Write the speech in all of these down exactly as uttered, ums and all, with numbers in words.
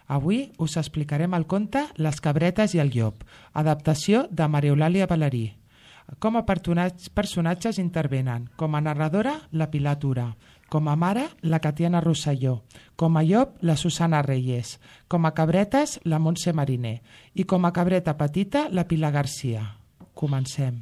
Avui us explicarem el conte Les cabretes i el llop, adaptació de Maria Eulàlia Balarí. Com a personatges intervenen, com a narradora, la Pilar Tura, com a mare, la Catiana Rosselló, com a llop, la Susana Reyes, com a cabretes, la Montse Mariner i com a cabreta petita, la Pilar Garcia. Comencem.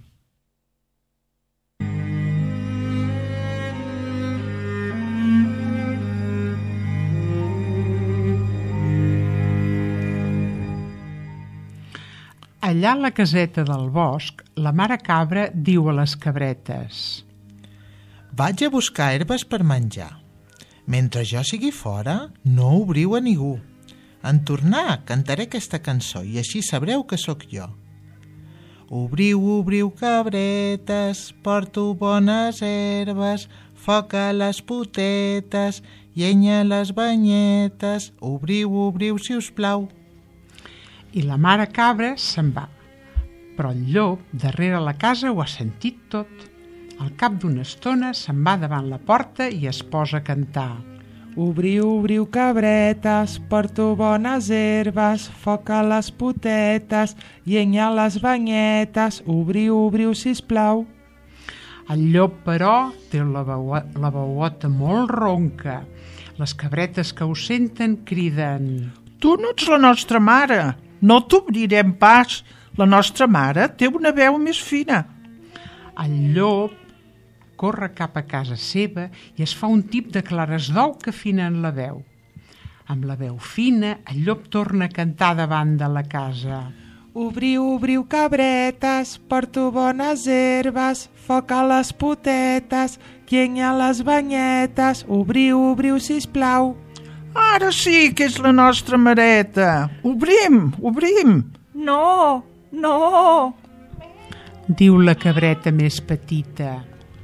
Allà a la caseta del bosc, la mare cabra diu a les cabretes: vaig a buscar herbes per menjar. Mentre jo sigui fora, no obriu a ningú. En tornar, cantaré aquesta cançó i així sabreu que sóc jo. Obriu, obriu, cabretes, porto bones herbes, foc a les potetes, llenya a les banyetes, obriu, obriu, si us plau. I la mare cabra se'n va, però el llop, darrere la casa, ho ha sentit tot. Al cap d'una estona se'n va davant la porta i es posa a cantar. Obriu, obriu, cabretes, porto bones herbes, foc a les potetes, llenya a les banyetes, obriu, obriu, sisplau. El llop, però, té la, veu, la veuota molt ronca. Les cabretes que ho senten criden: tu no ets la nostra mare, no t'obrirem pas. La nostra mare té una veu més fina. El llop corre cap a casa seva i es fa un tip de clares d'ou que afinen la veu. Amb la veu fina, el llop torna a cantar davant de la casa. Obriu, obriu, cabretes, porto bones herbes, foc a les potetes, llenya a les banyetes, obriu, obriu, sisplau. Ara sí que és la nostra mareta. Obrim, obrim. No, no, diu la cabreta més petita.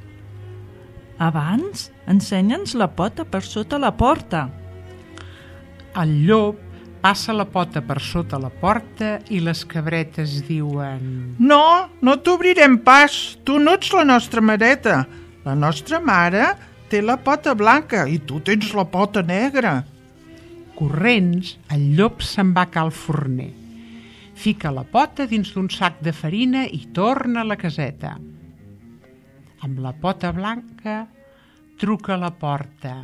Abans, ensenya'ns la pota per sota la porta. El llop passa la pota per sota la porta i les cabretes diuen: no, no t'obrirem pas. Tu no ets la nostra mareta. La nostra mare té la pota blanca i tu tens la pota negra. Corrents, el llop se'n va a cal forner. Fica la pota dins d'un sac de farina i torna a la caseta. Amb la pota blanca truca a la porta.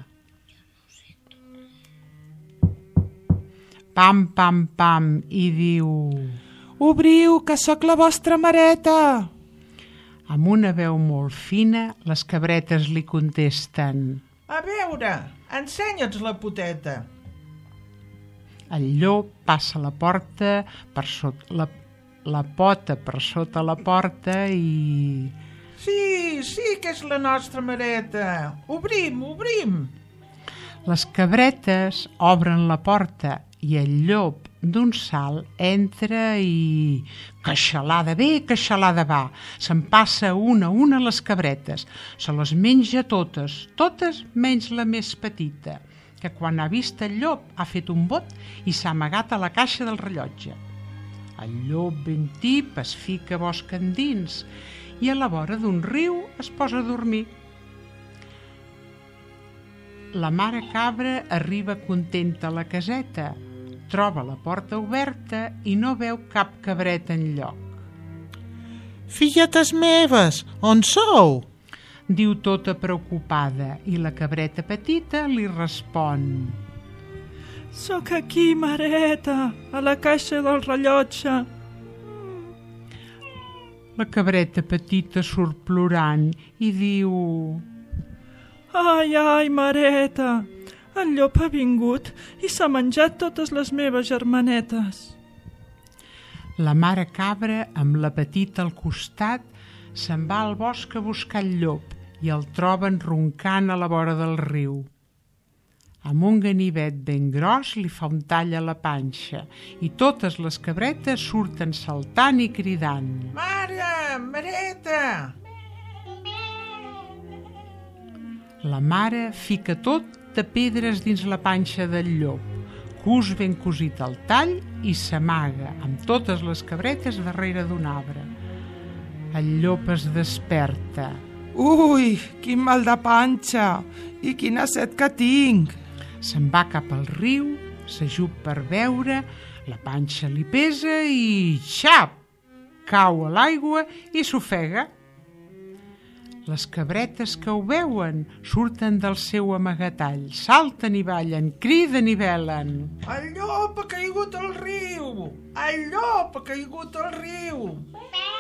Pam, pam, pam, i diu: obriu, que sóc la vostra mareta. Amb una veu molt fina, les cabretes li contesten: a veure, ensenya'ns la poteta. El llop passa la porta per sota la, la pota per sota la porta i... Sí, sí que és la nostra mareta. Obrim, obrim. Les cabretes obren la porta i el llop d'un salt entra i... queixalada ve, queixalada va. Se'n passa una a una les cabretes. Se les menja totes, totes menys la més petita, que quan ha vist el llop ha fet un bot i s'ha amagat a la caixa del rellotge. El llop ben tip es fica bosc endins i a la vora d'un riu es posa a dormir. La mare cabra arriba contenta a la caseta, troba la porta oberta i no veu cap cabreta enlloc. Filletes meves, on sou? Diu tota preocupada i la cabreta petita li respon: sóc aquí, mareta, a la caixa del rellotge. La cabreta petita surt plorant i diu: ai, ai, mareta, el llop ha vingut i s'ha menjat totes les meves germanetes. La mare cabra, amb la petita al costat, se'n va al bosc a buscar el llop i el troben roncant a la vora del riu. Amb un ganivet ben gros li fa un tall a la panxa i totes les cabretes surten saltant i cridant: mare, mareta! La mare fica tot de pedres dins la panxa del llop, cus ben cosit al tall i s'amaga amb totes les cabretes darrere d'un arbre. El llop es desperta. Ui, quin mal de panxa i quina set que tinc. Se'n va cap al riu s'ajup per beure, la panxa li pesa i xap! Cau a l'aigua i s'ofega. Les cabretes que ho veuen surten del seu amagatall, salten i ballen, criden i velen. El llop ha caigut al riu! El llop ha caigut al riu!